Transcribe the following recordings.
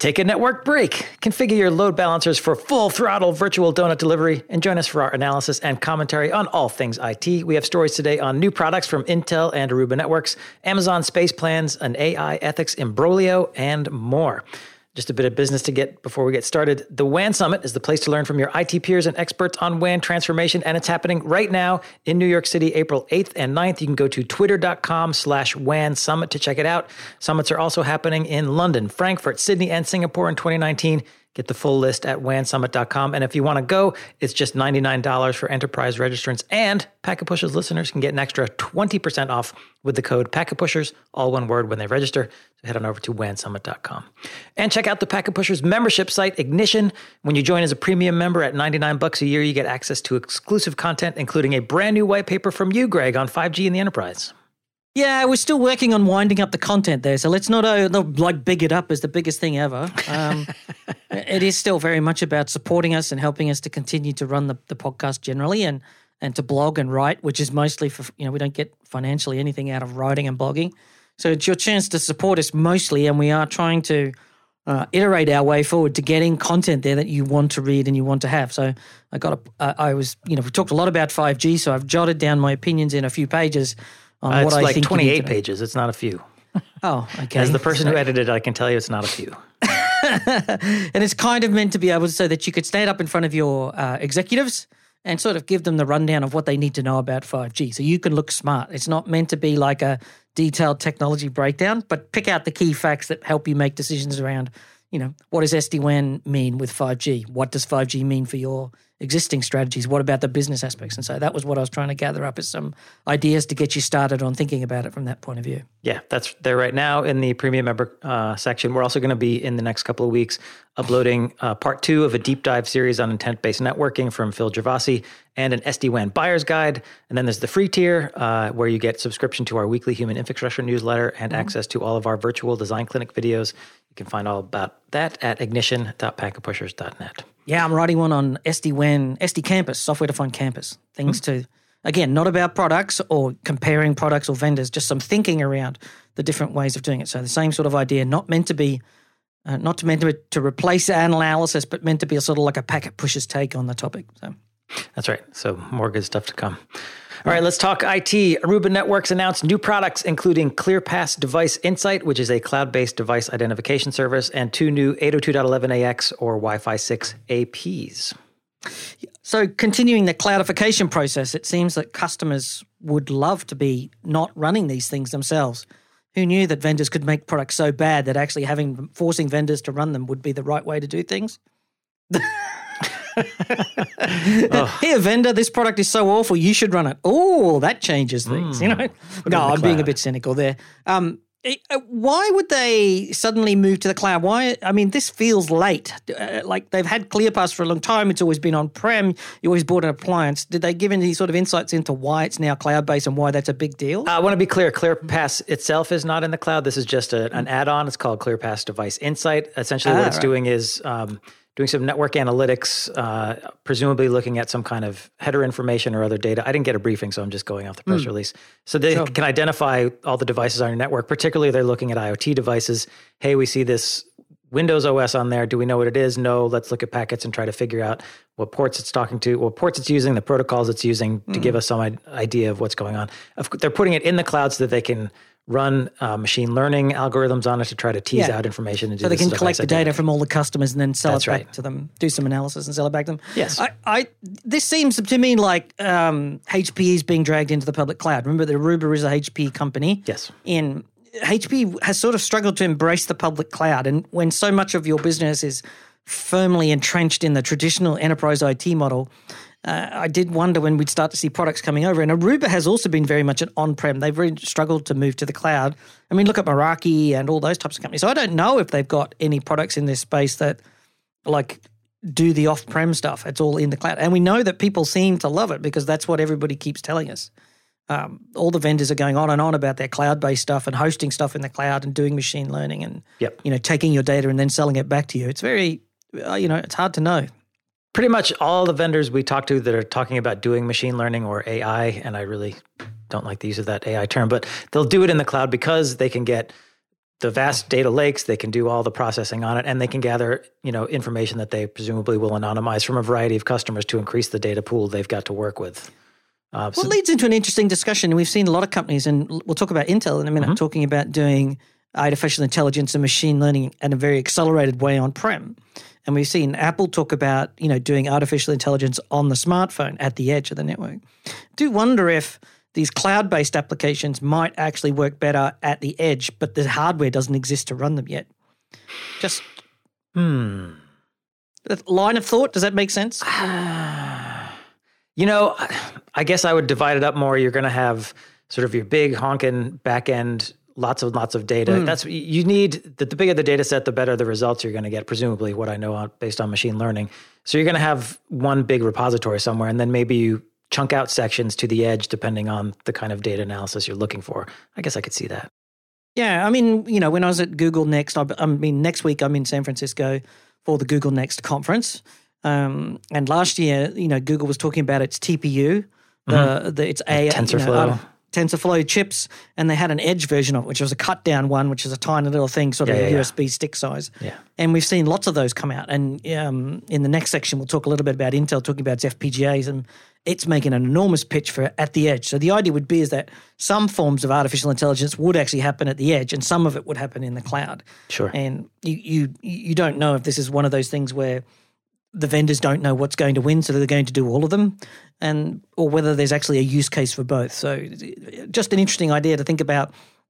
Take a network break. Configure your load balancers for full throttle virtual donut delivery and join us for our analysis and commentary on all things IT. We have stories today on new products from Intel and Aruba Networks, Amazon space plans, an AI ethics imbroglio, and more. Just a bit of business to get before we get started. The WAN Summit is the place to learn from your IT peers and experts on WAN transformation, and it's happening right now in New York City, April 8th and 9th. You can go to twitter.com/WAN Summit to check it out. Summits are also happening in London, Frankfurt, Sydney, and Singapore in 2019. Get the full list at wansummit.com. And if you want to go, it's just $99 for enterprise registrants. And Packet Pushers listeners can get an extra 20% off with the code PacketPushers, all one word, when they register. So head on over to wansummit.com. And check out the Packet Pushers membership site, Ignition. When you join as a premium member at $99 a year, you get access to exclusive content, including a brand new white paper from you, Greg, on 5G in the enterprise. Yeah, we're still working on winding up the content there, so let's not big it up as the biggest thing ever. It is still very much about supporting us and helping us to continue to run the podcast generally and to blog and write, which is mostly for, we don't get financially anything out of writing and blogging. So it's your chance to support us mostly, and we are trying to iterate our way forward to getting content there that you want to read and you want to have. So we talked a lot about 5G, so I've jotted down my opinions in a few pages. It's like 28 pages. It's not a few. Oh, okay. As the person who edited it, I can tell you it's not a few. And it's kind of meant to be able so that you could stand up in front of your executives and sort of give them the rundown of what they need to know about 5G. So you can look smart. It's not meant to be like a detailed technology breakdown, but pick out the key facts that help you make decisions around, what does SD-WAN mean with 5G? What does 5G mean for your existing strategies? What about the business aspects? And so that was what I was trying to gather up as some ideas to get you started on thinking about it from that point of view. Yeah, that's there right now in the premium member section. We're also going to be in the next couple of weeks uploading part 2 of a deep dive series on intent-based networking from Phil Gervasi and an SD-WAN buyer's guide. And then there's the free tier where you get subscription to our weekly human infrastructure newsletter and access to all of our virtual design clinic videos. You can find all about that at ignition.packetpushers.net. Yeah, I'm writing one on SD-WAN, SD Campus, software-defined campus. Things to, again, not about products or comparing products or vendors, just some thinking around the different ways of doing it. So the same sort of idea, not meant to be, to replace analysis, but meant to be a sort of like a Packet Pushers take on the topic. So that's right. So more good stuff to come. All right, let's talk IT. Aruba Networks announced new products, including ClearPass Device Insight, which is a cloud-based device identification service, and 2 new 802.11ax or Wi-Fi 6 APs. So continuing the cloudification process, it seems that customers would love to be not running these things themselves. Who knew that vendors could make products so bad that actually forcing vendors to run them would be the right way to do things? Here, vendor, this product is so awful, you should run it. Oh, that changes things, No, I'm being a bit cynical there. Why would they suddenly move to the cloud? Why? I mean, this feels late. Like they've had ClearPass for a long time. It's always been on-prem. You always bought an appliance. Did they give any sort of insights into why it's now cloud-based and why that's a big deal? I want to be clear. ClearPass itself is not in the cloud. This is just an add-on. It's called ClearPass Device Insight. Essentially what it's doing is doing some network analytics, presumably looking at some kind of header information or other data. I didn't get a briefing, so I'm just going off the press release. So they can identify all the devices on your network. Particularly, they're looking at IoT devices. Hey, we see this Windows OS on there. Do we know what it is? No. Let's look at packets and try to figure out what ports it's talking to, what ports it's using, the protocols it's using to give us some idea of what's going on. They're putting it in the cloud so that they can run machine learning algorithms on it to try to tease out information. And do so they can collect the data from all the customers and then sell it back to them, do some analysis and sell it back to them. Yes. This seems to me like HPE is being dragged into the public cloud. Remember that Aruba is a HP company. Yes. HP has sort of struggled to embrace the public cloud. And when so much of your business is firmly entrenched in the traditional enterprise IT model, I did wonder when we'd start to see products coming over. And Aruba has also been very much an on-prem. They've really struggled to move to the cloud. I mean, look at Meraki and all those types of companies. So I don't know if they've got any products in this space that do the off-prem stuff. It's all in the cloud. And we know that people seem to love it because that's what everybody keeps telling us. All the vendors are going on and on about their cloud-based stuff and hosting stuff in the cloud and doing machine learning and taking your data and then selling it back to you. It's very, it's hard to know. Pretty much all the vendors we talk to that are talking about doing machine learning or AI, and I really don't like the use of that AI term, but they'll do it in the cloud because they can get the vast data lakes. They can do all the processing on it, and they can gather, information that they presumably will anonymize from a variety of customers to increase the data pool they've got to work with. Well, it leads into an interesting discussion. We've seen a lot of companies, and we'll talk about Intel in a minute, talking about doing artificial intelligence and machine learning in a very accelerated way on-prem. And we've seen Apple talk about, doing artificial intelligence on the smartphone at the edge of the network. I do wonder if these cloud-based applications might actually work better at the edge, but the hardware doesn't exist to run them yet. Just line of thought, does that make sense? I guess I would divide it up more. You're going to have sort of your big honking back end, lots of data. That's you need. The bigger the data set, the better the results you're going to get. Presumably, what I know based on machine learning. So you're going to have one big repository somewhere, and then maybe you chunk out sections to the edge depending on the kind of data analysis you're looking for. I guess I could see that. Yeah, I mean, when I was at Google Next, next week I'm in San Francisco for the Google Next conference. And last year, Google was talking about its TPU, its TensorFlow. TensorFlow chips, and they had an edge version of it, which was a cut-down one, which is a tiny little thing, sort of USB stick size. Yeah. And we've seen lots of those come out. And in the next section, we'll talk a little bit about Intel talking about its FPGAs, and it's making an enormous pitch for at the edge. So the idea would be is that some forms of artificial intelligence would actually happen at the edge, and some of it would happen in the cloud. Sure. And you don't know if this is one of those things where the vendors don't know what's going to win, so they're going to do all of them, or whether there's actually a use case for both. So just an interesting idea to think about.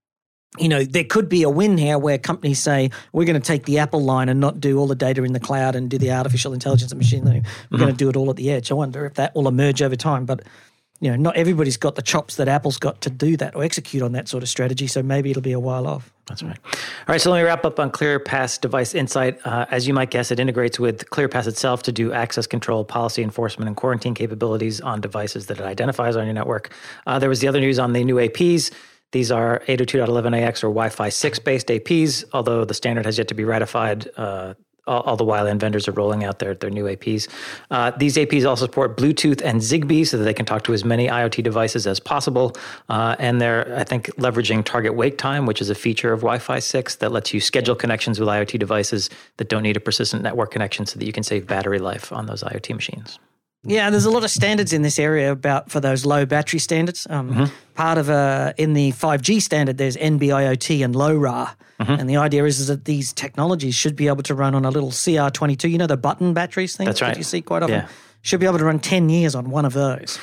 There could be a win here where companies say, we're going to take the Apple line and not do all the data in the cloud and do the artificial intelligence and machine learning. We're going to do it all at the edge. I wonder if that will emerge over time. But not everybody's got the chops that Apple's got to do that or execute on that sort of strategy, so maybe it'll be a while off. That's right. All right, so let me wrap up on ClearPass Device Insight. As you might guess, it integrates with ClearPass itself to do access control, policy enforcement, and quarantine capabilities on devices that it identifies on your network. There was the other news on the new APs. These are 802.11ax or Wi-Fi 6-based APs, although the standard has yet to be ratified. All the while, end vendors are rolling out their new APs. These APs also support Bluetooth and Zigbee so that they can talk to as many IoT devices as possible. And they're, I think, leveraging target wait time, which is a feature of Wi-Fi 6 that lets you schedule connections with IoT devices that don't need a persistent network connection so that you can save battery life on those IoT machines. Yeah, there's a lot of standards in this area for those low battery standards. Part of in the 5G standard, there's NB-IoT and LoRa. And the idea is that these technologies should be able to run on a little CR22, the button batteries thing that you see quite often. Yeah. Should be able to run 10 years on one of those.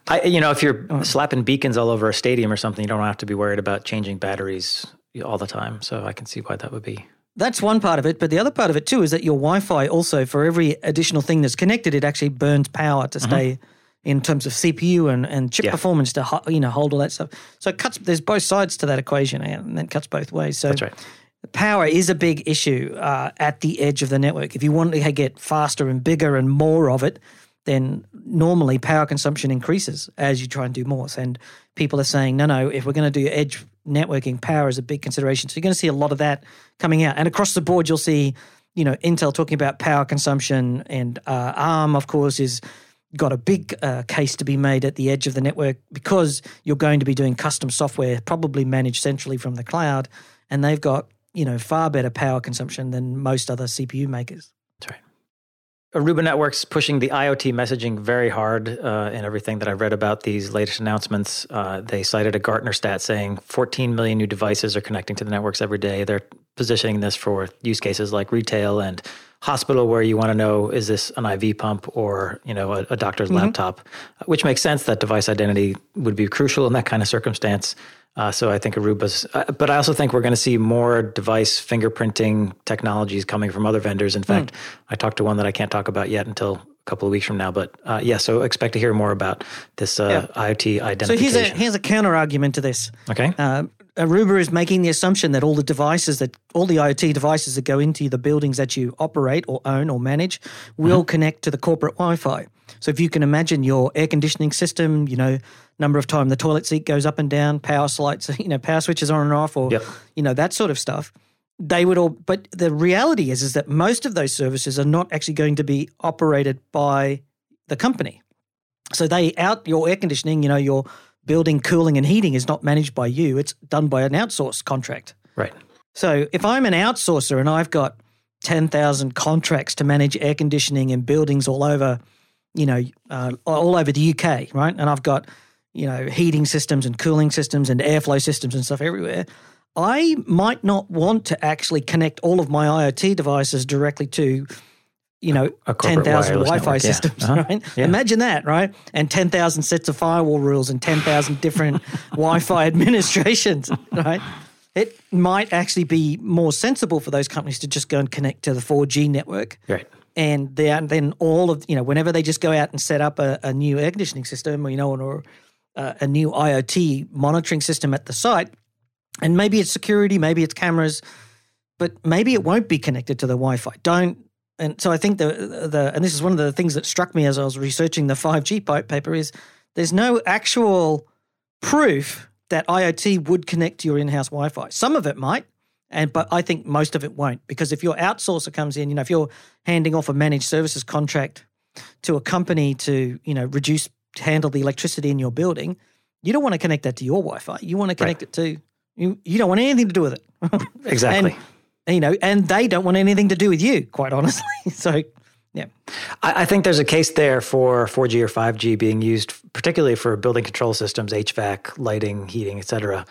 If you're slapping beacons all over a stadium or something, you don't have to be worried about changing batteries all the time. So I can see why that would be. That's one part of it, but the other part of it too is that your Wi-Fi also, for every additional thing that's connected, it actually burns power to stay in terms of CPU and chip performance to hold all that stuff. So there's both sides to that equation, and that cuts both ways. So that's right. Power is a big issue at the edge of the network. If you want to get faster and bigger and more of it, then normally power consumption increases as you try and do more. And people are saying, no, if we're going to do edge networking, power is a big consideration. So you're going to see a lot of that coming out. And across the board, you'll see, Intel talking about power consumption, and ARM, of course, is got a big case to be made at the edge of the network because you're going to be doing custom software, probably managed centrally from the cloud, and they've got, far better power consumption than most other CPU makers. That's right. Aruba Networks pushing the IoT messaging very hard in everything that I've read about these latest announcements. They cited a Gartner stat saying 14 million new devices are connecting to the networks every day. They're positioning this for use cases like retail and hospital, where you want to know, is this an IV pump or a doctor's laptop, which makes sense that device identity would be crucial in that kind of circumstance. So I think Aruba's, but I also think we're going to see more device fingerprinting technologies coming from other vendors. In fact, I talked to one that I can't talk about yet until a couple of weeks from now. But so expect to hear more about this IoT identification. So here's a counter argument to this. Okay. Aruba is making the assumption that all the IoT devices that go into the buildings that you operate or own or manage will connect to the corporate Wi-Fi. So if you can imagine your air conditioning system, number of times the toilet seat goes up and down, power switches on and off, or that sort of stuff. They would all, but the reality is that most of those services are not actually going to be operated by the company. So your air conditioning, your building cooling and heating is not managed by you. It's done by an outsourced contract. Right. So if I'm an outsourcer and I've got 10,000 contracts to manage air conditioning in buildings all over, all over the UK, right? And I've got, heating systems and cooling systems and airflow systems and stuff everywhere. I might not want to actually connect all of my IoT devices directly to, 10,000 Wi-Fi systems, right? Yeah. Imagine that, right? And 10,000 sets of firewall rules and 10,000 different Wi-Fi administrations, right? It might actually be more sensible for those companies to just go and connect to the 4G network. Right. And then all of, whenever they just go out and set up a new air conditioning system or a new IoT monitoring system at the site, and maybe it's security, maybe it's cameras, but maybe it won't be connected to the Wi-Fi. And so I think and this is one of the things that struck me as I was researching the 5G paper is there's no actual proof that IoT would connect to your in-house Wi-Fi. Some of it might, but I think most of it won't, because if your outsourcer comes in, if you're handing off a managed services contract to a company to, handle the electricity in your building, you don't want to connect that to your Wi-Fi. You want to connect it to you don't want anything to do with it. Exactly. And they don't want anything to do with you, quite honestly. So, yeah. I think there's a case there for 4G or 5G being used, particularly for building control systems, HVAC, lighting, heating, et cetera.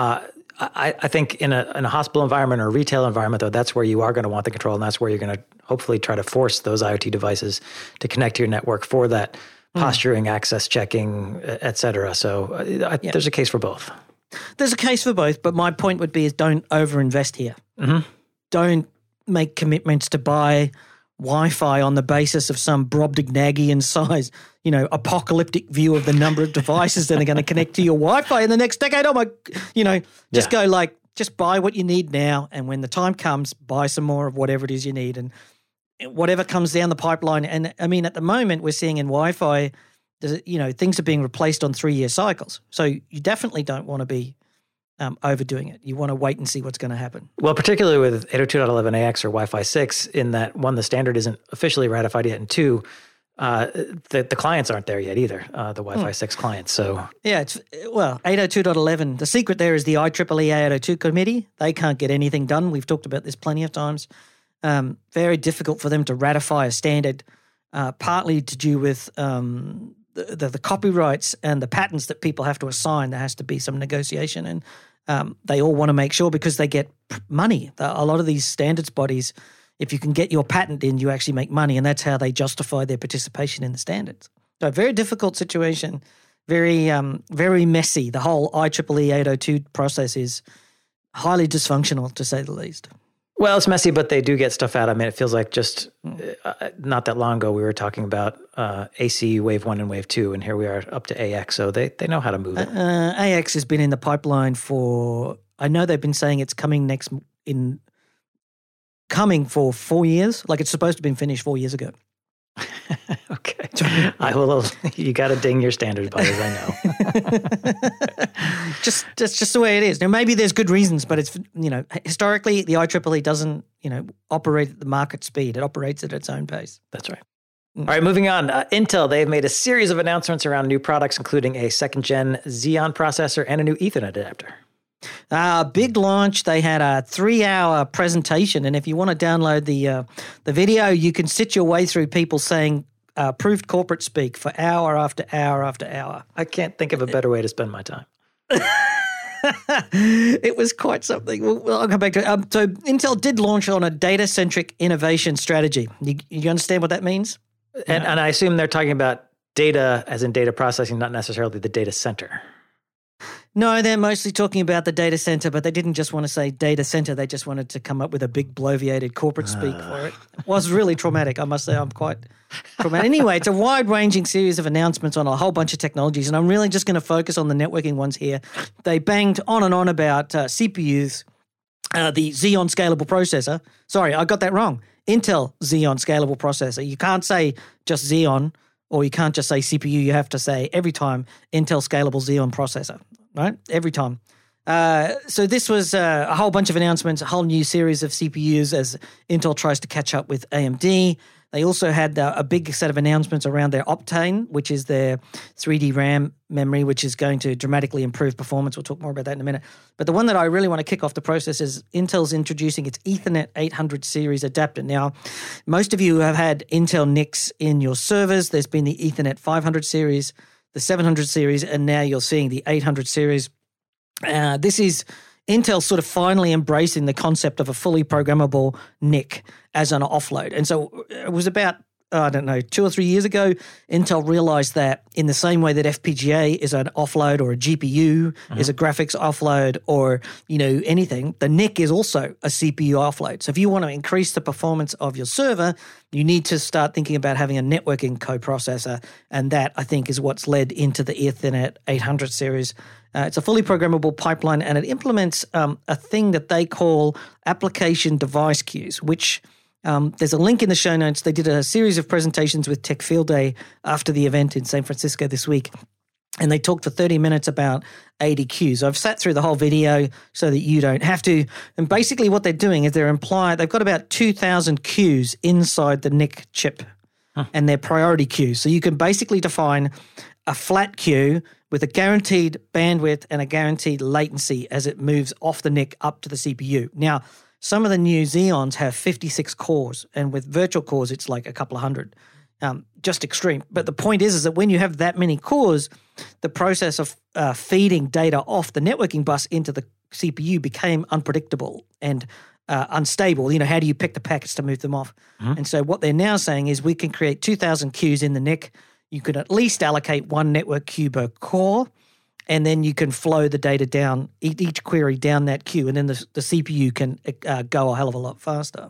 I think in a hospital environment or a retail environment, though, that's where you are going to want the control, and that's where you're going to hopefully try to force those IoT devices to connect to your network for that posturing, access checking, et cetera. So there's a case for both. There's a case for both, but my point would be is don't overinvest here. Mm-hmm. Don't make commitments to buy Wi-Fi on the basis of some Brobdingnagian size, apocalyptic view of the number of devices that are going to connect to your Wi-Fi in the next decade. Oh my, go just buy what you need now, and when the time comes, buy some more of whatever it is you need, and whatever comes down the pipeline. And I mean, at the moment, we're seeing in Wi-Fi, things are being replaced on 3-year cycles. So you definitely don't want to be overdoing it. You want to wait and see what's going to happen. Well, particularly with 802.11ax or Wi-Fi 6, in that, one, the standard isn't officially ratified yet, and two, the clients aren't there yet either, the Wi-Fi 6 clients. So yeah, 802.11, the secret there is the IEEE 802 committee. They can't get anything done. We've talked about this plenty of times. Very difficult for them to ratify a standard, partly to do with the copyrights and the patents that people have to assign. There has to be some negotiation, and they all want to make sure, because they get money. A lot of these standards bodies, if you can get your patent in, you actually make money, and that's how they justify their participation in the standards. So, very difficult situation, very very messy. The whole IEEE 802 process is highly dysfunctional, to say the least. Well, it's messy, but they do get stuff out. I mean, it feels like just not that long ago we were talking about AC Wave 1 and Wave 2, and here we are up to AX, so they know how to move it. AX has been in the pipeline I know they've been saying it's coming for 4 years, like it's supposed to have been finished 4 years ago. Okay. You got to ding your standard bodies, I know. That's just the way it is. Now, maybe there's good reasons, but it's, historically the IEEE doesn't, operate at the market speed. It operates at its own pace. That's right. All right, moving on. Intel, they've made a series of announcements around new products, including a second-gen Xeon processor and a new Ethernet adapter. Big launch. They had a 3-hour presentation, and if you want to download the video, you can sit your way through people saying approved corporate speak for hour after hour after hour. I can't think of a better way to spend my time. It was quite something. Well, I'll come back to it. So Intel did launch on a data-centric innovation strategy. You understand what that means? And I assume they're talking about data as in data processing, not necessarily the data center. No, they're mostly talking about the data center, but they didn't just want to say data center. They just wanted to come up with a big bloviated corporate speak for it. It was really traumatic. I must say I'm quite traumatic. Anyway, it's a wide-ranging series of announcements on a whole bunch of technologies, and I'm really just going to focus on the networking ones here. They banged on and on about CPUs, the Xeon Scalable Processor. Sorry, I got that wrong. Intel Xeon Scalable Processor. You can't say just Xeon, or you can't just say CPU. You have to say every time Intel Scalable Xeon Processor. Right? Every time. So this was a whole bunch of announcements, a whole new series of CPUs as Intel tries to catch up with AMD. They also had a big set of announcements around their Optane, which is their 3D RAM memory, which is going to dramatically improve performance. We'll talk more about that in a minute. But the one that I really want to kick off the process is Intel's introducing its Ethernet 800 series adapter. Now, most of you have had Intel NICs in your servers. There's been the Ethernet 500 series, the 700 series, and now you're seeing the 800 series. This is Intel sort of finally embracing the concept of a fully programmable NIC as an offload. And so it was about, 2 or 3 years ago, Intel realized that in the same way that FPGA is an offload or a GPU is a graphics offload or, anything, the NIC is also a CPU offload. So if you want to increase the performance of your server, you need to start thinking about having a networking coprocessor. And that, I think, is what's led into the Ethernet 800 series. It's a fully programmable pipeline, and it implements a thing that they call application device queues, which there's a link in the show notes. They did a series of presentations with Tech Field Day after the event in San Francisco this week, and they talked for 30 minutes about ADQs. I've sat through the whole video so that you don't have to. And basically what they're doing is they've got about 2,000 queues inside the NIC chip, and they're priority queues. So you can basically define a flat queue with a guaranteed bandwidth and a guaranteed latency as it moves off the NIC up to the CPU. Now, some of the new Xeons have 56 cores, and with virtual cores, it's like a couple of hundred. Just extreme. But the point is that when you have that many cores, the process of feeding data off the networking bus into the CPU became unpredictable and unstable. How do you pick the packets to move them off? And so what they're now saying is we can create 2,000 queues in the NIC. You could at least allocate one network queue per core, and then you can flow the data down, each query down that queue, and then the CPU can go a hell of a lot faster.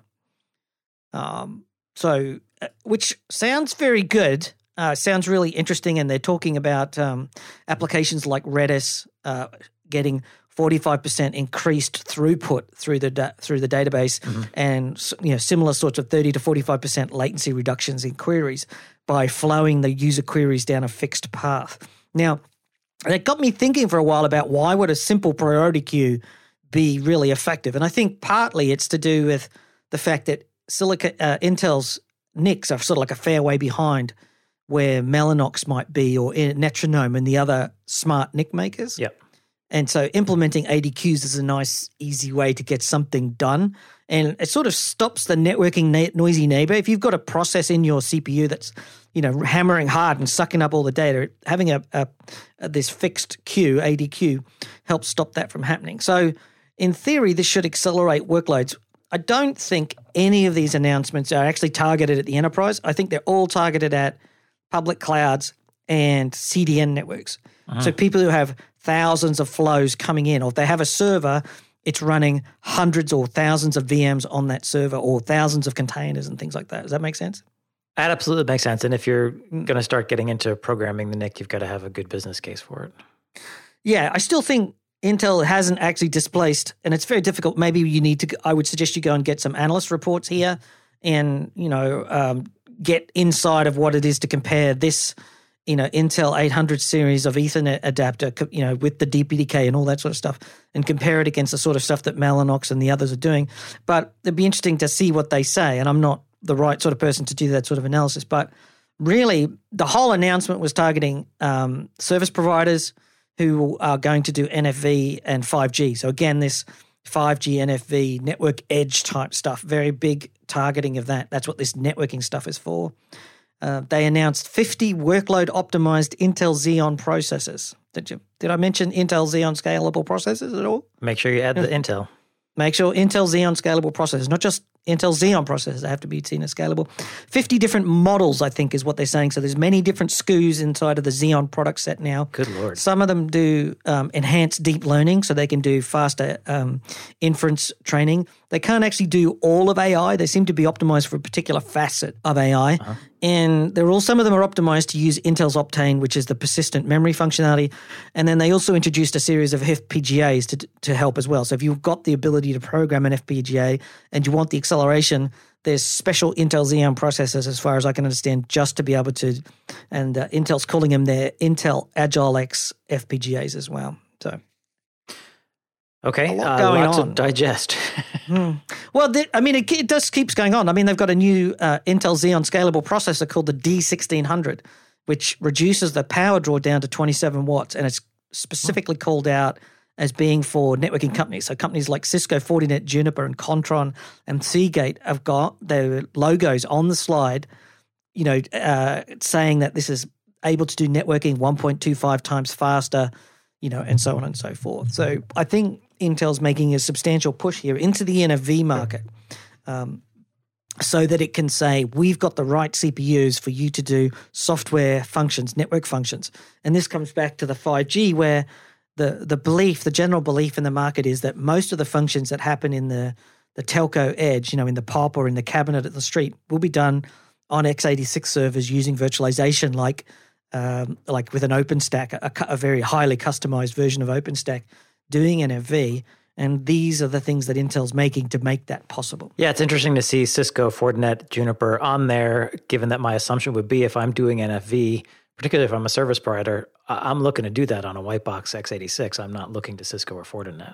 Which sounds very good, sounds really interesting, and they're talking about applications like Redis getting 45% increased throughput through the database, and similar sorts of 30 to 45% latency reductions in queries by flowing the user queries down a fixed path. Now, that got me thinking for a while about why would a simple priority queue be really effective, and I think partly it's to do with the fact that Intel's NICs are sort of like a fair way behind where Mellanox might be or Netronome and the other smart NIC makers. Yep. And so implementing ADQs is a nice, easy way to get something done. And it sort of stops the networking noisy neighbor. If you've got a process in your CPU that's, hammering hard and sucking up all the data, having this fixed queue, ADQ, helps stop that from happening. So in theory, this should accelerate workloads. I don't think any of these announcements are actually targeted at the enterprise. I think they're all targeted at public clouds and CDN networks. So people who have thousands of flows coming in, or if they have a server, it's running hundreds or thousands of VMs on that server or thousands of containers and things like that. Does that make sense? That absolutely makes sense. And if you're going to start getting into programming the NIC, you've got to have a good business case for it. Yeah, I still think Intel hasn't actually displaced, and it's very difficult. Maybe I would suggest you go and get some analyst reports here and, get inside of what it is to compare this Intel 800 series of Ethernet adapter, with the DPDK and all that sort of stuff, and compare it against the sort of stuff that Mellanox and the others are doing. But it'd be interesting to see what they say, and I'm not the right sort of person to do that sort of analysis. But really, the whole announcement was targeting service providers who are going to do NFV and 5G. So again, this 5G, NFV, network edge type stuff, very big targeting of that. That's what this networking stuff is for. They announced 50 workload-optimized Intel Xeon processors. Did I mention Intel Xeon scalable processors at all? Make sure you add the Intel. Make sure Intel Xeon scalable processors, not just Intel Xeon processors, they have to be seen as scalable. 50 different models, I think, is what they're saying. So there's many different SKUs inside of the Xeon product set now. Good Lord. Some of them do enhanced deep learning, so they can do faster inference training. They can't actually do all of AI. They seem to be optimized for a particular facet of AI. And some of them are optimized to use Intel's Optane, which is the persistent memory functionality. And then they also introduced a series of FPGAs to help as well. So if you've got the ability to program an FPGA and you want the acceleration, there's special Intel Xeon processors, as far as I can understand, just to be able to, and Intel's calling them their Intel Agile X FPGAs as well. So Okay, going lots on. to digest. Well, it does keeps going on. I mean, they've got a new Intel Xeon scalable processor called the D1600, which reduces the power draw down to 27 watts, and it's specifically called out as being for networking companies. So companies like Cisco, Fortinet, Juniper, and Contron and Seagate have got their logos on the slide, saying that this is able to do networking 1.25 times faster, and so on and so forth. So I think Intel's making a substantial push here into the NFV market, so that it can say, we've got the right CPUs for you to do software functions, network functions. And this comes back to the 5G, where the general belief in the market is that most of the functions that happen in the telco edge, in the POP or in the cabinet at the street, will be done on x86 servers using virtualization, like with an OpenStack, a very highly customized version of OpenStack doing NFV. And these are the things that Intel's making to make that possible. Yeah, it's interesting to see Cisco, Fortinet, Juniper on there, given that my assumption would be if I'm doing NFV, particularly if I'm a service provider, I'm looking to do that on a white box x86. I'm not looking to Cisco or Fortinet.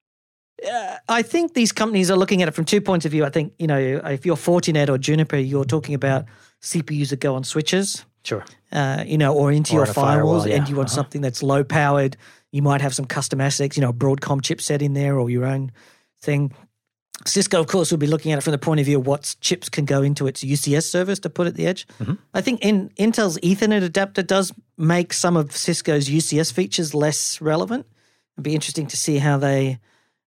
I think these companies are looking at it from 2 points of view. I think, if you're Fortinet or Juniper, you're talking about CPUs that go on switches. Sure. Or into your firewalls, yeah. and you want something that's low powered. You might have some custom ASICs, a Broadcom chipset in there or your own thing. Cisco, of course, will be looking at it from the point of view of what chips can go into its UCS service to put at the edge. Mm-hmm. I think Intel's Ethernet adapter does make some of Cisco's UCS features less relevant. It'd be interesting to see how they,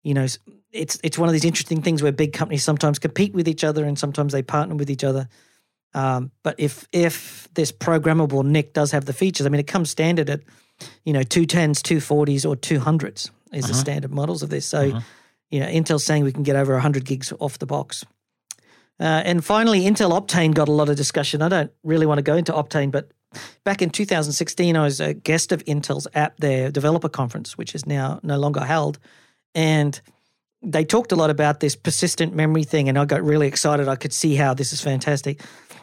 it's one of these interesting things where big companies sometimes compete with each other and sometimes they partner with each other. But if this programmable NIC does have the features, it comes standard at 210s, 240s, or 200s is the standard models of this. So, Intel's saying we can get over 100 gigs off the box. And finally, Intel Optane got a lot of discussion. I don't really want to go into Optane, but back in 2016, I was a guest of Intel's their developer conference, which is now no longer held. And they talked a lot about this persistent memory thing, and I got really excited. I could see how this is fantastic.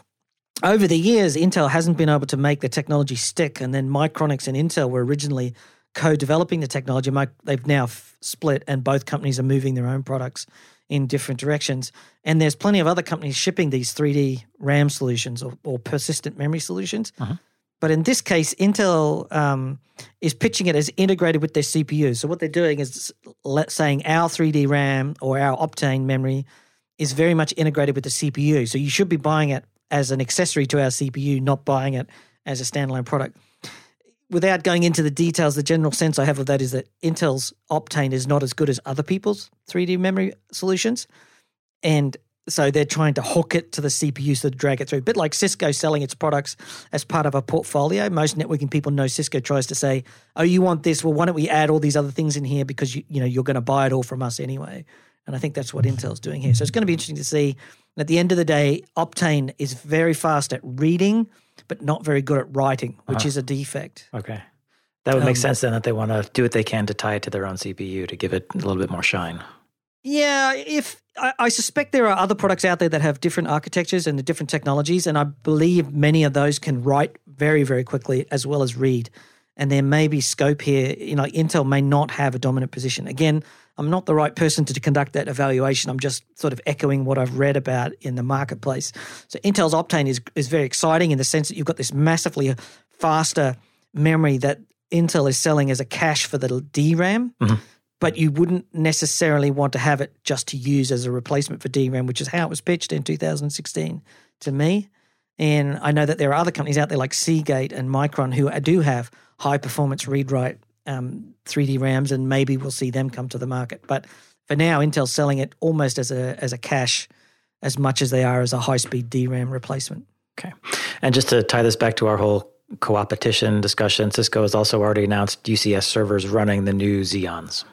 Over the years, Intel hasn't been able to make the technology stick, and then Micronix and Intel were originally co-developing the technology. They've now split, and both companies are moving their own products in different directions. And there's plenty of other companies shipping these 3D RAM solutions or persistent memory solutions. Uh-huh. But in this case, Intel is pitching it as integrated with their CPU. So what they're doing is saying our 3D RAM or our Optane memory is very much integrated with the CPU. So you should be buying it as an accessory to our CPU, not buying it as a standalone product. Without going into the details, the general sense I have of that is that Intel's Optane is not as good as other people's 3D memory solutions. And so they're trying to hook it to the CPU so to drag it through. A bit like Cisco selling its products as part of a portfolio. Most networking people know Cisco tries to say, oh, you want this? Well, why don't we add all these other things in here because you're going to buy it all from us anyway. And I think that's what Intel's doing here. So it's going to be interesting to see. At the end of the day, Optane is very fast at reading, but not very good at writing, which is a defect. Okay. That would make sense then that they want to do what they can to tie it to their own CPU to give it a little bit more shine. Yeah, I suspect there are other products out there that have different architectures and the different technologies, and I believe many of those can write very, very quickly as well as read. And there may be scope here. Intel may not have a dominant position. Again, I'm not the right person to conduct that evaluation. I'm just sort of echoing what I've read about in the marketplace. So Intel's Optane is very exciting in the sense that you've got this massively faster memory that Intel is selling as a cache for the DRAM, but you wouldn't necessarily want to have it just to use as a replacement for DRAM, which is how it was pitched in 2016 to me. And I know that there are other companies out there like Seagate and Micron who do have high-performance read-write 3D RAMs, and maybe we'll see them come to the market. But for now, Intel's selling it almost as a cache as much as they are as a high-speed DRAM replacement. Okay. And just to tie this back to our whole co-opetition discussion, Cisco has also already announced UCS servers running the new Xeons.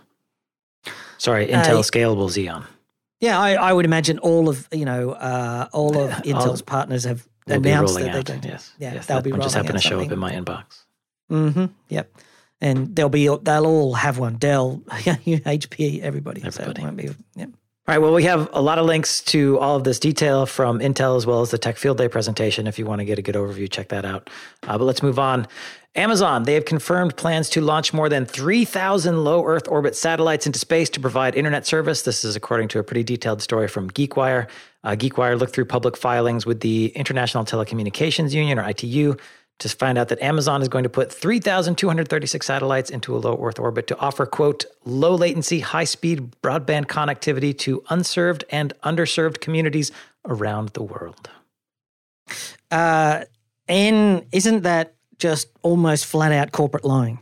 Sorry, Intel Scalable Xeon. Yeah, I would imagine all of Intel's partners have announced that they're going to. Yes, they'll be rolling out. Just happened to show up in my inbox. Mm-hmm. Yep. And they'll all have one. Dell, HP, everybody. So it won't be, yep. All right, well, we have a lot of links to all of this detail from Intel as well as the Tech Field Day presentation. If you want to get a good overview, check that out. But let's move on. Amazon, they have confirmed plans to launch more than 3,000 low Earth orbit satellites into space to provide internet service. This is according to a pretty detailed story from GeekWire. GeekWire looked through public filings with the International Telecommunications Union, or ITU, to find out that Amazon is going to put 3,236 satellites into a low Earth orbit to offer, quote, low latency, high speed broadband connectivity to unserved and underserved communities around the world. And isn't that just almost flat out corporate lying?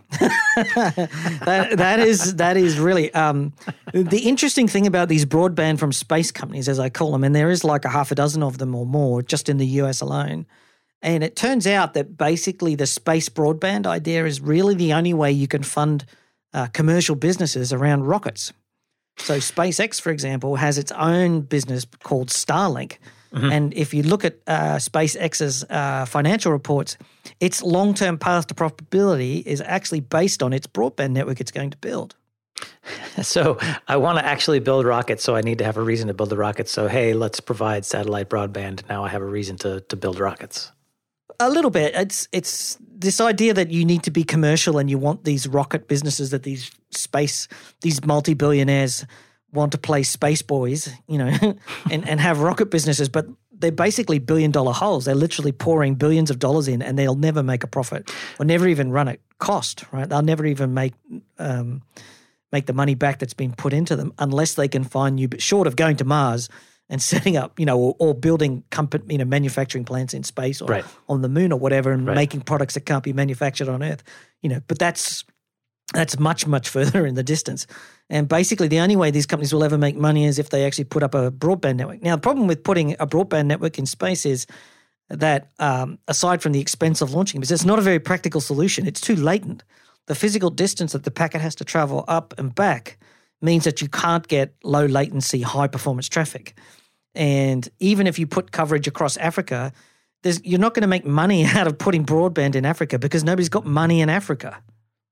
that is really the interesting thing about these broadband from space companies, as I call them, and there is like a half a dozen of them or more just in the US alone. And it turns out that basically the space broadband idea is really the only way you can fund commercial businesses around rockets. So SpaceX, for example, has its own business called Starlink. Mm-hmm. And if you look at SpaceX's financial reports, its long-term path to profitability is actually based on its broadband network it's going to build. So I want to actually build rockets, so I need to have a reason to build the rockets. So, hey, let's provide satellite broadband. Now I have a reason to build rockets. A little bit. It's this idea that you need to be commercial and you want these rocket businesses that these multi-billionaires want to play space boys, and have rocket businesses, but they're basically billion-dollar holes. They're literally pouring billions of dollars in, and they'll never make a profit or never even run at cost, right? They'll never even make the money back that's been put into them unless they can find new, short of going to Mars and setting up, or building manufacturing plants in space or on the moon or whatever, and making products that can't be manufactured on Earth, But that's much, much further in the distance. And basically, the only way these companies will ever make money is if they actually put up a broadband network. Now, the problem with putting a broadband network in space is that, aside from the expense of launching it, it's not a very practical solution. It's too latent. The physical distance that the packet has to travel up and back means that you can't get low latency, high performance traffic. And even if you put coverage across Africa, you're not going to make money out of putting broadband in Africa because nobody's got money in Africa.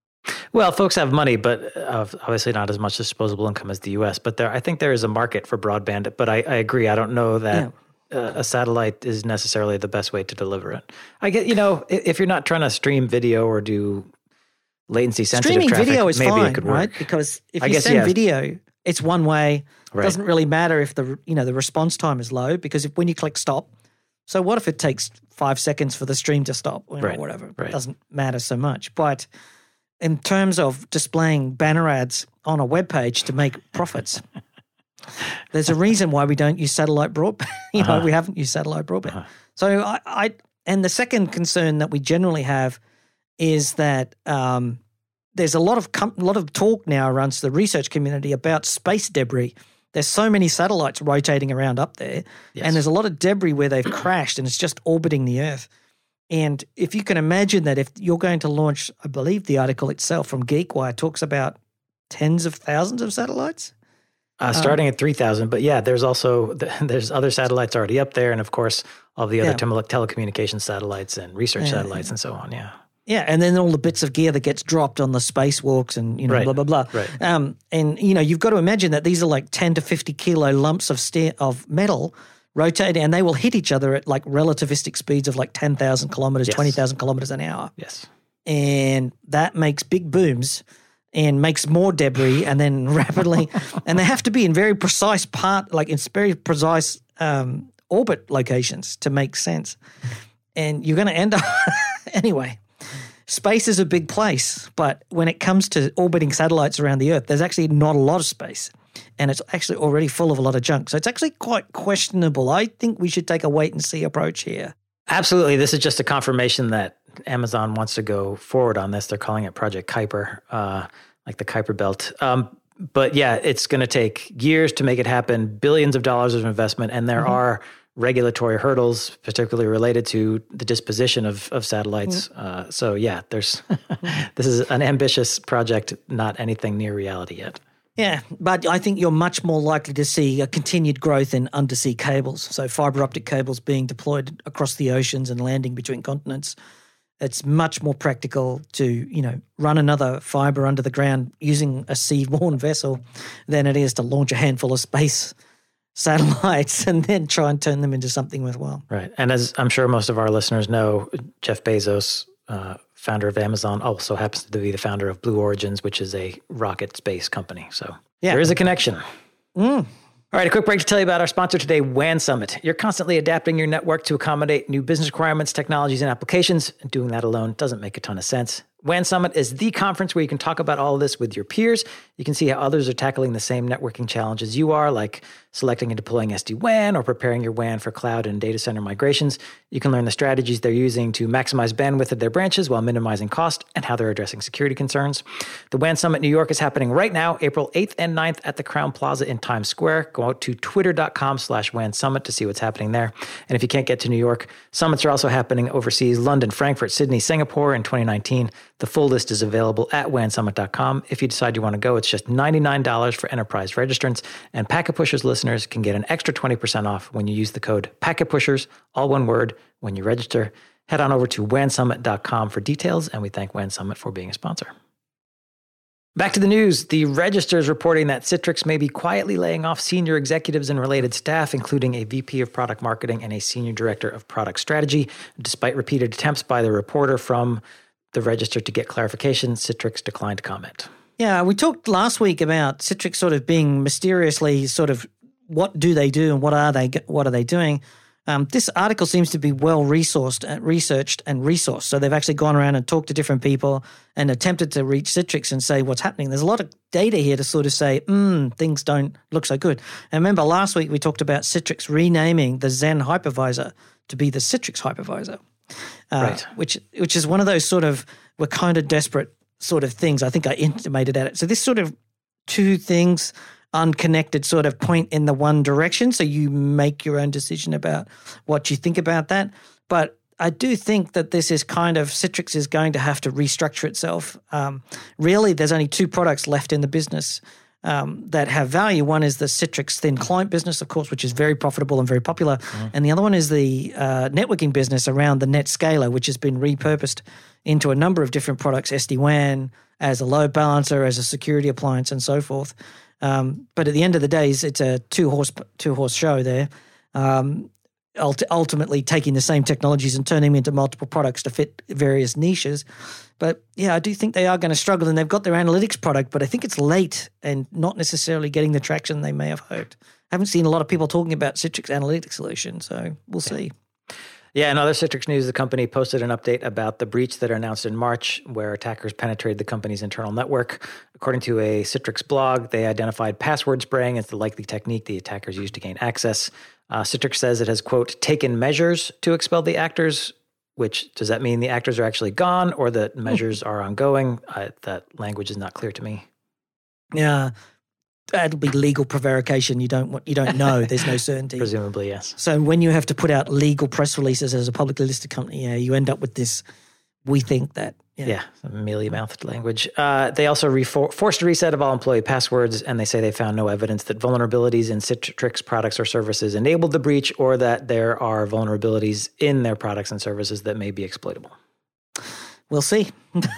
Well, folks have money, but obviously not as much disposable income as the U.S. But I think there is a market for broadband. But I agree. I don't know that a satellite is necessarily the best way to deliver it. I get, if you're not trying to stream video or do latency sensitive streaming traffic, video is maybe fine, it could work. Right? Because if you send video, it's one way. It doesn't really matter if the response time is low, because when you click stop, so what if it takes 5 seconds for the stream to stop or whatever? It doesn't matter so much. But in terms of displaying banner ads on a web page to make profits, there's a reason why we don't use satellite broadband. We haven't used satellite broadband. So and the second concern that we generally have is that there's a lot of talk now around the research community about space debris. There's so many satellites rotating around up there, and there's a lot of debris where they've crashed and it's just orbiting the Earth. And if you can imagine that if you're going to launch, I believe the article itself from GeekWire talks about tens of thousands of satellites. Starting at 3,000, but there's other satellites already up there, and of course all the other telecommunications satellites and research satellites and so on. Yeah, and then all the bits of gear that gets dropped on the spacewalks and, blah, blah, blah. Right. And, you've got to imagine that these are like 10 to 50 kilo lumps of metal rotating, and they will hit each other at like relativistic speeds of like 10,000 kilometers, 20,000 kilometers an hour. Yes. And that makes big booms and makes more debris, and then rapidly, and they have to be in very precise orbit locations to make sense. And you're going to end up, anyway. Space is a big place, but when it comes to orbiting satellites around the Earth, there's actually not a lot of space, and it's actually already full of a lot of junk. So it's actually quite questionable. I think we should take a wait-and-see approach here. Absolutely. This is just a confirmation that Amazon wants to go forward on this. They're calling it Project Kuiper, like the Kuiper Belt. But it's going to take years to make it happen, billions of dollars of investment, and there are regulatory hurdles, particularly related to the disposition of satellites. There's this is an ambitious project, not anything near reality yet. Yeah, but I think you're much more likely to see a continued growth in undersea cables, so fiber optic cables being deployed across the oceans and landing between continents. It's much more practical to, run another fiber under the ground using a seaborne vessel than it is to launch a handful of space satellites and then try and turn them into something worthwhile. Right. And as I'm sure most of our listeners know, Jeff Bezos, founder of Amazon, also happens to be the founder of Blue Origins, which is a rocket space company. So there is a connection. All right, a quick break to tell you about our sponsor today, WAN Summit. You're constantly adapting your network to accommodate new business requirements, technologies, and applications. And doing that alone doesn't make a ton of sense. WAN Summit is the conference where you can talk about all of this with your peers. You can see how others are tackling the same networking challenges you are, like selecting and deploying SD-WAN or preparing your WAN for cloud and data center migrations. You can learn the strategies they're using to maximize bandwidth at their branches while minimizing cost and how they're addressing security concerns. The WAN Summit New York is happening right now, April 8th and 9th at the Crowne Plaza in Times Square. Go out to twitter.com/WAN Summit to see what's happening there. And if you can't get to New York, summits are also happening overseas, London, Frankfurt, Sydney, Singapore in 2019. The full list is available at wansummit.com. If you decide you want to go, it's just $99 for enterprise registrants, and Packet Pushers listeners can get an extra 20% off when you use the code PacketPushers, all one word, when you register. Head on over to wansummit.com for details, and we thank WAN Summit for being a sponsor. Back to the news. The Register is reporting that Citrix may be quietly laying off senior executives and related staff, including a VP of product marketing and a senior director of product strategy. Despite repeated attempts by the reporter from the Register to get clarification, Citrix declined to comment. Yeah, we talked last week about Citrix sort of being mysteriously sort of what do they do and what are they doing. This article seems to be well researched and resourced. So they've actually gone around and talked to different people and attempted to reach Citrix and say what's happening. There's a lot of data here to sort of say, things don't look so good. And remember last week we talked about Citrix renaming the Zen hypervisor to be the Citrix hypervisor. Right. Which is one of those sort of we're kind of desperate sort of things. I think I intimated at it. So this sort of two things unconnected sort of point in the one direction. So you make your own decision about what you think about that. But I do think that this is kind of Citrix is going to have to restructure itself. Really, there's only two products left in the business that have value. One is the Citrix thin client business, of course, which is very profitable and very popular. And the other one is the networking business around the NetScaler, which has been repurposed into a number of different products, SD-WAN, as a load balancer, as a security appliance, and so forth. But at the end of the day, it's a two-horse show there. Ultimately taking the same technologies and turning them into multiple products to fit various niches. But yeah, I do think they are going to struggle, and they've got their analytics product, but I think it's late and not necessarily getting the traction they may have hoped. I haven't seen a lot of people talking about Citrix analytics solution, so we'll see. Yeah, in other Citrix news, the company posted an update about the breach that are announced in March, where attackers penetrated the company's internal network. According to a Citrix blog, they identified password spraying as the likely technique the attackers used to gain access. Citrix says it has, quote, taken measures to expel the actors, which does that mean the actors are actually gone or that measures are ongoing? That language is not clear to me. Yeah. That'll be legal prevarication. You don't know. There's no certainty. Presumably, yes. So when you have to put out legal press releases as a publicly listed company, you end up with this. We think that. Yeah, mealy-mouthed language. They also forced a reset of all employee passwords, and they say they found no evidence that vulnerabilities in Citrix products or services enabled the breach, or that there are vulnerabilities in their products and services that may be exploitable. We'll see.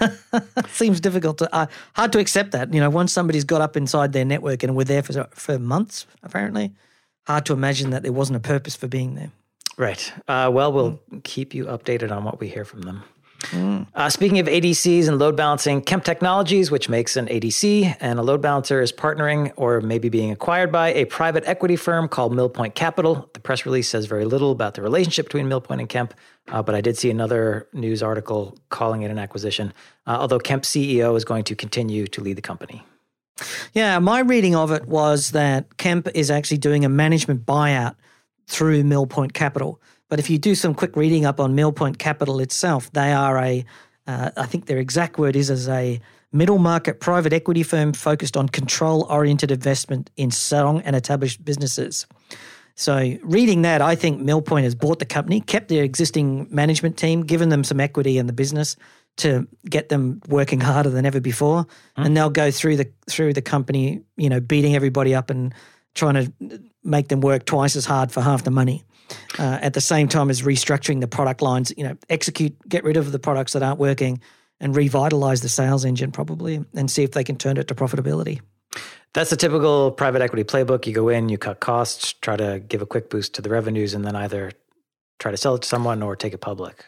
Seems difficult hard to accept that. Once somebody's got up inside their network and were there for months, apparently, hard to imagine that there wasn't a purpose for being there. Right. Well, we'll keep you updated on what we hear from them. Speaking of ADCs and load balancing, Kemp Technologies, which makes an ADC and a load balancer, is partnering or maybe being acquired by a private equity firm called Millpoint Capital. The press release says very little about the relationship between Millpoint and Kemp, but I did see another news article calling it an acquisition, although Kemp's CEO is going to continue to lead the company. Yeah, my reading of it was that Kemp is actually doing a management buyout through Millpoint Capital. But if you do some quick reading up on Millpoint Capital itself, they are I think their exact word is as a middle market private equity firm focused on control-oriented investment in strong and established businesses. So reading that, I think Millpoint has bought the company, kept their existing management team, given them some equity in the business to get them working harder than ever before, and they'll go through the company, beating everybody up and trying to make them work twice as hard for half the money. at the same time as restructuring the product lines, get rid of the products that aren't working and revitalize the sales engine probably and see if they can turn it to profitability. That's the typical private equity playbook. You go in, you cut costs, try to give a quick boost to the revenues, and then either try to sell it to someone or take it public.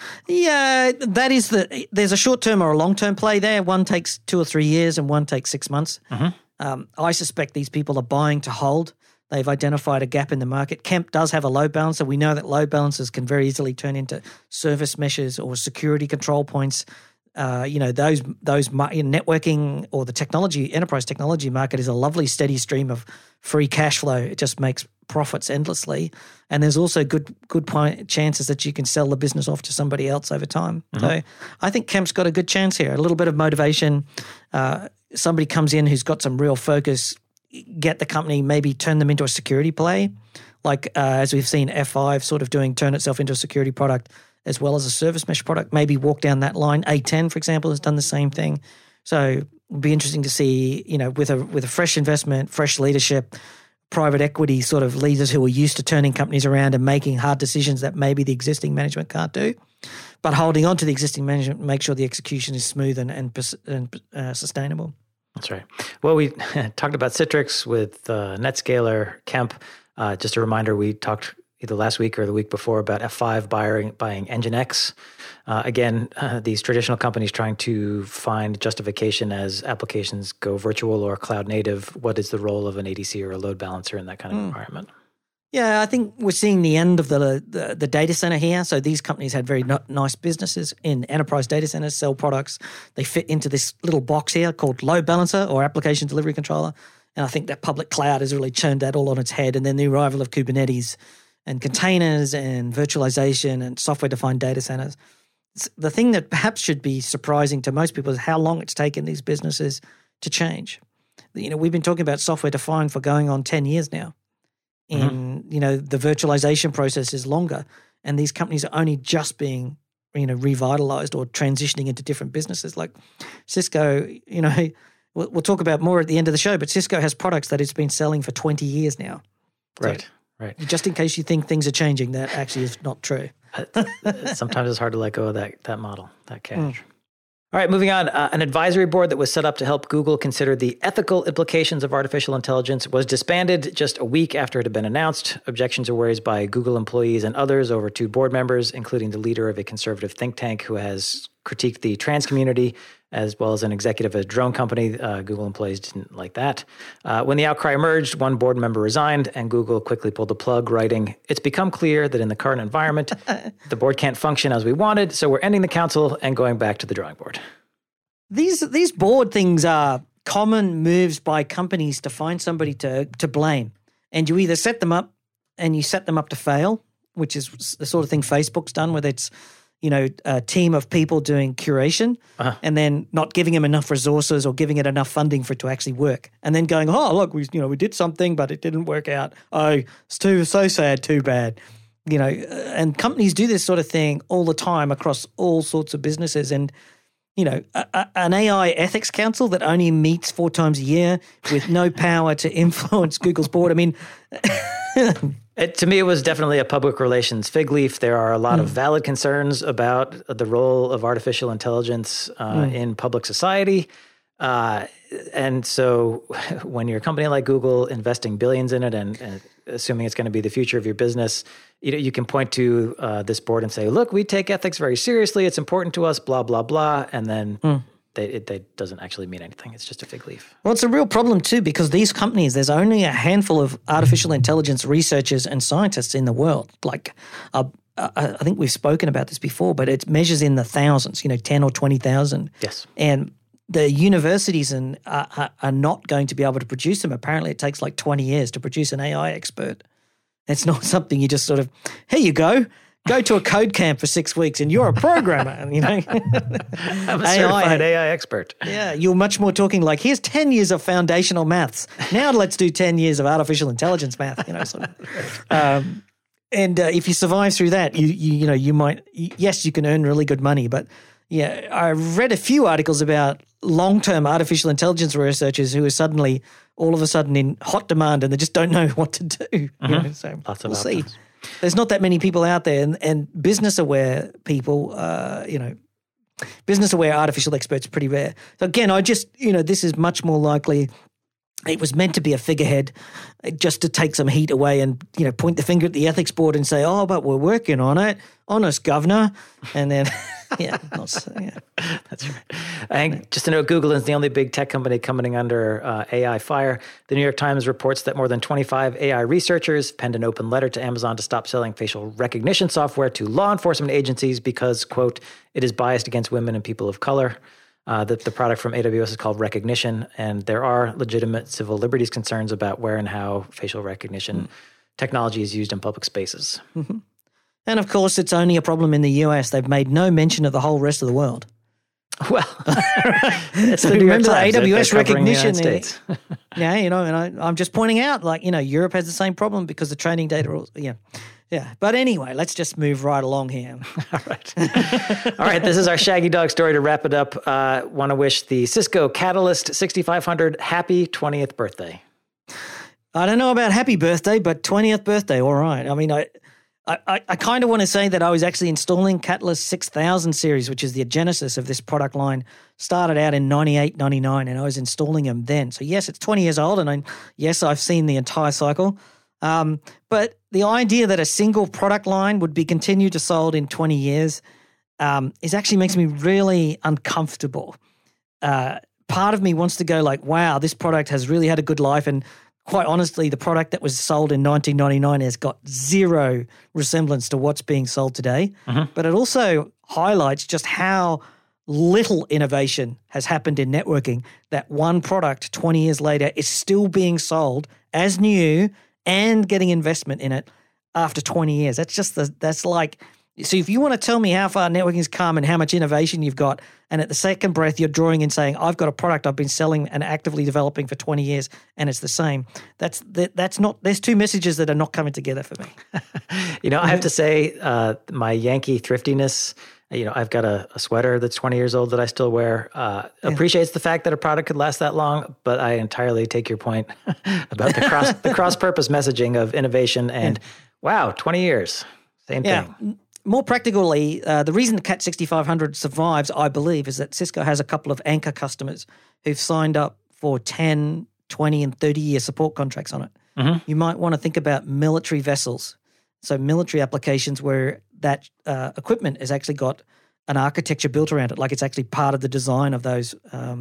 Yeah, that is there's a short-term or a long-term play there. One takes 2 or 3 years and one takes 6 months. I suspect these people are buying to hold. They've identified a gap in the market. Kemp does have a load balancer. We know that load balancers can very easily turn into service meshes or security control points. Those networking or the enterprise technology market is a lovely steady stream of free cash flow. It just makes profits endlessly, and there's also good chances that you can sell the business off to somebody else over time. So I think Kemp's got a good chance here. A little bit of motivation. Somebody comes in who's got some real focus. Get the company, maybe turn them into a security play, like as we've seen F5 sort of turn itself into a security product as well as a service mesh product, maybe walk down that line. A10, for example, has done the same thing. So it'll be interesting to see, with a fresh investment, fresh leadership, private equity sort of leaders who are used to turning companies around and making hard decisions that maybe the existing management can't do, but holding on to the existing management, make sure the execution is smooth and sustainable. That's right. Well, we talked about Citrix with NetScaler, Kemp. Just a reminder, we talked either last week or the week before about F5 buying NGINX. Again, these traditional companies trying to find justification as applications go virtual or cloud native. What is the role of an ADC or a load balancer in that kind of environment? Yeah, I think we're seeing the end of the data center here. So these companies had very nice businesses in enterprise data centers, sell products. They fit into this little box here called load balancer or application delivery controller. And I think that public cloud has really turned that all on its head. And then the arrival of Kubernetes and containers and virtualization and software-defined data centers. The thing that perhaps should be surprising to most people is how long it's taken these businesses to change. We've been talking about software-defined for going on 10 years now. And, the virtualization process is longer. And these companies are only just being, revitalized or transitioning into different businesses. Like Cisco, we'll talk about more at the end of the show, but Cisco has products that it's been selling for 20 years now. Right. So, right. Just in case you think things are changing, that actually is not true. Sometimes it's hard to let go of that model, that cash. All right, moving on. An advisory board that was set up to help Google consider the ethical implications of artificial intelligence was disbanded just a week after it had been announced. Objections are raised by Google employees and others over 2 board members, including the leader of a conservative think tank who has critiqued the trans community, as well as an executive of a drone company. Google employees didn't like that. When the outcry emerged, one board member resigned, and Google quickly pulled the plug, writing, "It's become clear that in the current environment, the board can't function as we wanted, so we're ending the council and going back to the drawing board." These board things are common moves by companies to find somebody to blame. And you either set them up and you set them up to fail, which is the sort of thing Facebook's done with its a team of people doing curation and then not giving them enough resources or giving it enough funding for it to actually work. And then going, oh, look, we did something, but it didn't work out. Oh, it's so sad, too bad. And companies do this sort of thing all the time across all sorts of businesses. And, an AI ethics council that only meets 4 times a year with no power to influence Google's board. I mean, to me, it was definitely a public relations fig leaf. There are a lot of valid concerns about the role of artificial intelligence in public society. And so when you're a company like Google investing billions in it and assuming it's going to be the future of your business, you can point to this board and say, look, we take ethics very seriously. It's important to us, blah, blah, blah. And then it doesn't actually mean anything. It's just a fig leaf. Well, it's a real problem too, because these companies, there's only a handful of artificial intelligence researchers and scientists in the world. Like, I think we've spoken about this before, but it measures in the thousands, 10 or 20,000. Yes. And the universities are not going to be able to produce them. Apparently, it takes like 20 years to produce an AI expert. It's not something you just sort of, here you go to a code camp for 6 weeks and you're a programmer. I'm a certified AI expert. Yeah, you're much more talking like, here's 10 years of foundational maths. Now let's do 10 years of artificial intelligence math. Sort of. And if you survive through that, you might, yes, you can earn really good money, but yeah, I read a few articles about long-term artificial intelligence researchers who are all of a sudden in hot demand and they just don't know what to do. So lots of options. See. there's not that many people out there, and business-aware people, business-aware artificial experts are pretty rare. So again, this is much more likely it was meant to be a figurehead just to take some heat away and, point the finger at the ethics board and say, oh, but we're working on it. Honest, governor. And then, That's right. And just to note, Google is the only big tech company coming under AI fire. The New York Times reports that more than 25 AI researchers penned an open letter to Amazon to stop selling facial recognition software to law enforcement agencies because, quote, it is biased against women and people of color. The product from AWS is called Rekognition, and there are legitimate civil liberties concerns about where and how facial recognition technology is used in public spaces. Mm-hmm. And of course, it's only a problem in the US. They've made no mention of the whole rest of the world. Well, so remember the AWS Rekognition. And I'm just pointing out, Europe has the same problem because the training data. Yeah. But anyway, let's just move right along here. All right. This is our Shaggy Dog story to wrap it up. Want to wish the Cisco Catalyst 6500 happy 20th birthday. I don't know about happy birthday, but 20th birthday. All right. I mean, I kind of want to say that I was actually installing Catalyst 6000 series, which is the genesis of this product line. Started out in 98, 99, and I was installing them then. So yes, it's 20 years old, and yes, I've seen the entire cycle. But the idea that a single product line would be continued to sold in 20 years is actually makes me really uncomfortable. Part of me wants to go like, wow, this product has really had a good life. And quite honestly, the product that was sold in 1999 has got zero resemblance to what's being sold today. Mm-hmm. But it also highlights just how little innovation has happened in networking, that one product 20 years later is still being sold as new and getting investment in it after 20 years. That's like, so if you want to tell me how far networking has come and how much innovation you've got, and at the second breath you're drawing and saying, I've got a product I've been selling and actively developing for 20 years and it's the same, that's not, there's two messages that are not coming together for me. I have to say my Yankee thriftiness, I've got a sweater that's 20 years old that I still wear, appreciates the fact that a product could last that long, but I entirely take your point about the cross-purpose messaging of innovation and, wow, 20 years, same thing. More practically, the reason the CAT 6500 survives, I believe, is that Cisco has a couple of anchor customers who've signed up for 10, 20, and 30-year support contracts on it. Mm-hmm. You might want to think about military vessels, so military applications where that equipment has actually got an architecture built around it, like it's actually part of the design of those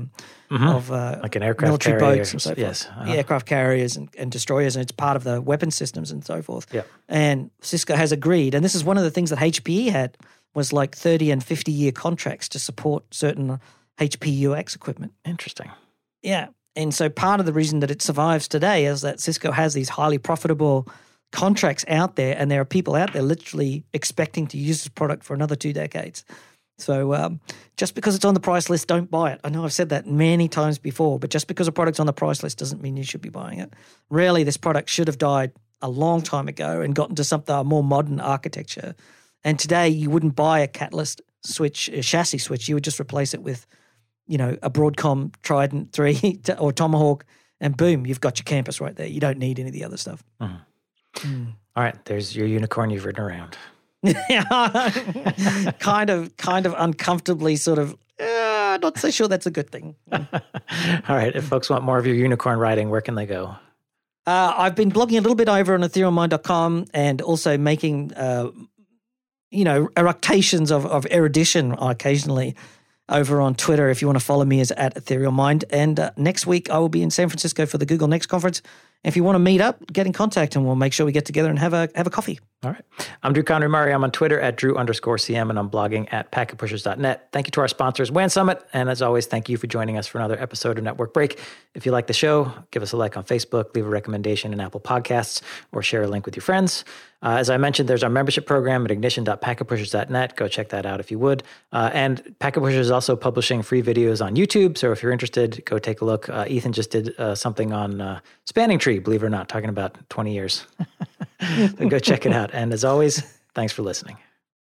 like an aircraft military carrier, boats and so forth. Yes, aircraft carriers and destroyers, and it's part of the weapon systems and so forth. Yeah. And Cisco has agreed, and this is one of the things that HPE had, was like 30 and 50-year contracts to support certain HP UX equipment. Interesting. Yeah. And so part of the reason that it survives today is that Cisco has these highly profitable contracts out there, and there are people out there literally expecting to use this product for another 2 decades. So just because it's on the price list, don't buy it. I know I've said that many times before, but just because a product's on the price list doesn't mean you should be buying it. Really, this product should have died a long time ago and gotten to something, a more modern architecture. And today you wouldn't buy a Catalyst switch, a chassis switch. You would just replace it with, a Broadcom Trident 3 or Tomahawk, and boom, you've got your campus right there. You don't need any of the other stuff. Mm-hmm. Mm. All right, there's your unicorn you've ridden around. kind of uncomfortably sort of, not so sure that's a good thing. All right. If folks want more of your unicorn riding, where can they go? I've been blogging a little bit over on etherealmind.com and also making, eructations of erudition occasionally over on Twitter. If you want to follow me, is at etherealmind. And next week I will be in San Francisco for the Google Next conference. If you want to meet up, get in contact and we'll make sure we get together and have a coffee. All right. I'm Drew Conry Murray. I'm on Twitter at Drew_CM, and I'm blogging at packetpushers.net. Thank you to our sponsors, WAN Summit. And as always, thank you for joining us for another episode of Network Break. If you like the show, give us a like on Facebook, leave a recommendation in Apple Podcasts, or share a link with your friends. As I mentioned, there's our membership program at ignition.packetpushers.net. Go check that out if you would. And Packet Pushers is also publishing free videos on YouTube. So if you're interested, go take a look. Ethan just did something on Spanning Tree, believe it or not, talking about 20 years. So go check it out. And as always, thanks for listening.